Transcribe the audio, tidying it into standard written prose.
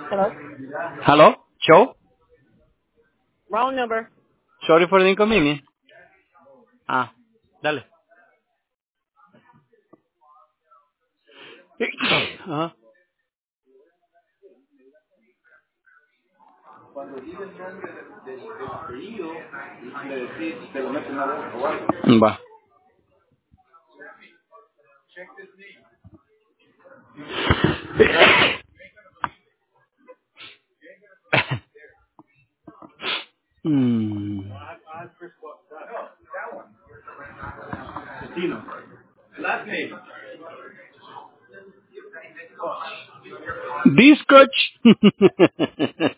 Hello? Hello? Show? Wrong number. Sorry for the inconvenience. Ah, dale. Ajá. Va. Mm. This coach.